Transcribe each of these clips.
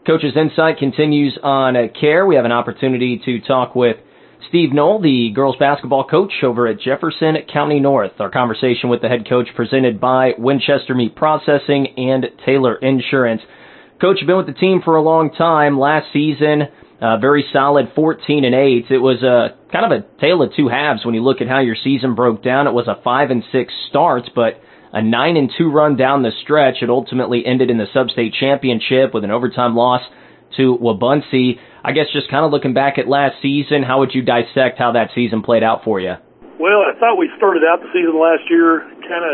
Coach's Insight continues on CARE. We have an opportunity to talk with Steve Knoll, the girls basketball coach over at Jefferson County North. Our conversation with the head coach presented by Winchester Meat Processing and Taylor Insurance. Coach, you've been with the team for a long time. Last season, very solid 14-8. It was kind of a tale of two halves when you look at how your season broke down. It was a 5-6 start, but a 9-2 run down the stretch. It ultimately ended in the sub-state championship with an overtime loss to Wabaunsee. I guess just kind of looking back at last season, how would you dissect how that season played out for you? Well, I thought we started out the season last year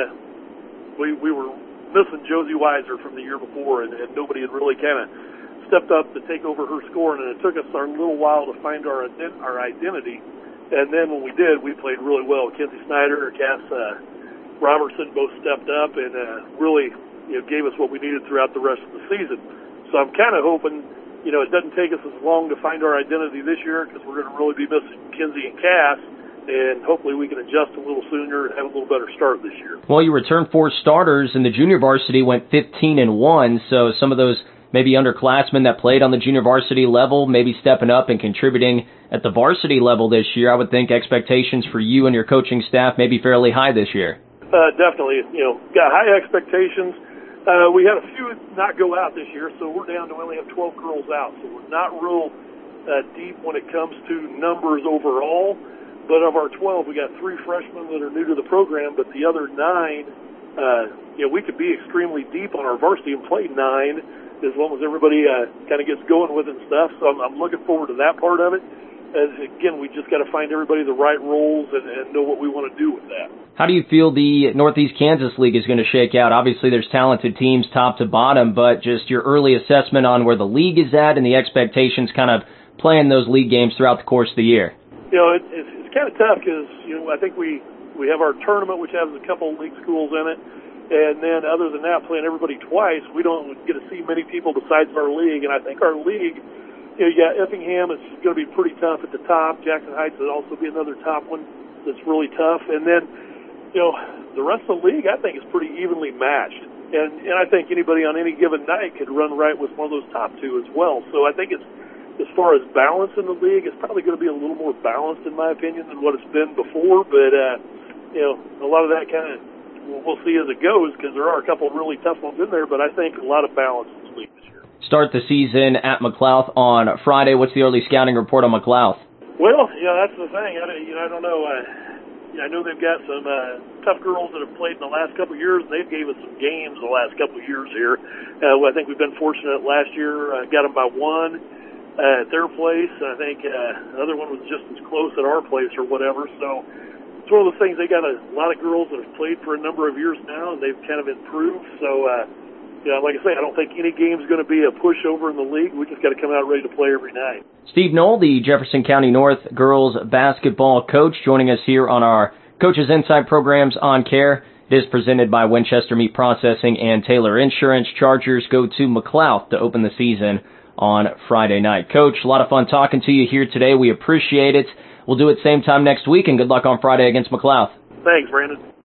we were missing Josie Weiser from the year before, and nobody had really kind of stepped up to take over her scoring, and it took us a little while to find our identity. And then when we did, we played really well. Kenzie Snyder, Cass Robertson both stepped up and really gave us what we needed throughout the rest of the season. So I'm kind of hoping it doesn't take us as long to find our identity this year, because we're going to really be missing Kenzie and Cass, and hopefully we can adjust a little sooner and have a little better start this year. Well, you returned 4 starters, and the junior varsity went 15-1, so some of those maybe underclassmen that played on the junior varsity level maybe stepping up and contributing at the varsity level this year. I would think expectations for you and your coaching staff may be fairly high this year. Definitely, got high expectations. We had a few not go out this year, so we're down to only have 12 girls out. So we're not real deep when it comes to numbers overall. But of our 12, we got 3 freshmen that are new to the program, but the other 9, we could be extremely deep on our varsity and play 9 as long as everybody kind of gets going with it and stuff. So I'm looking forward to that part of it. As again, we just got to find everybody the right roles and know what we want to do with that. How do you feel the Northeast Kansas League is going to shake out? Obviously, there's talented teams top to bottom, but just your early assessment on where the league is at and the expectations kind of playing those league games throughout the course of the year. It's kind of tough because, I think we have our tournament, which has a couple of league schools in it. And then other than that, playing everybody twice, we don't get to see many people besides our league. And I think our league, Effingham is going to be pretty tough at the top. Jackson Heights will also be another top one that's really tough. And then, the rest of the league, I think, is pretty evenly matched. And I think anybody on any given night could run right with one of those top 2 as well. So I think it's, as far as balance in the league, it's probably going to be a little more balanced, in my opinion, than what it's been before. But, a lot of that kind of, we'll see as it goes, because there are a couple of really tough ones in there, but I think a lot of balance in the league this year. Start the season at McLouth on Friday. What's the early scouting report on McLouth? Well, that's the thing. I don't know. I know they've got some tough girls that have played in the last couple of years, and they've gave us some games the last couple of years here. I think we've been fortunate last year, got them by 1 at their place. I think the other one was just as close at our place or whatever. So it's one of those things. They got a lot of girls that have played for a number of years now, and they've kind of improved. So, like I say, I don't think any game's going to be a pushover in the league. We just got to come out ready to play every night. Steve Knoll, the Jefferson County North girls basketball coach, joining us here on our Coach's Insight programs on CARE. It is presented by Winchester Meat Processing and Taylor Insurance. Chargers go to McLouth to open the season on Friday night. Coach, a lot of fun talking to you here today. We appreciate it. We'll do it same time next week, and good luck on Friday against McLouth. Thanks, Brandon.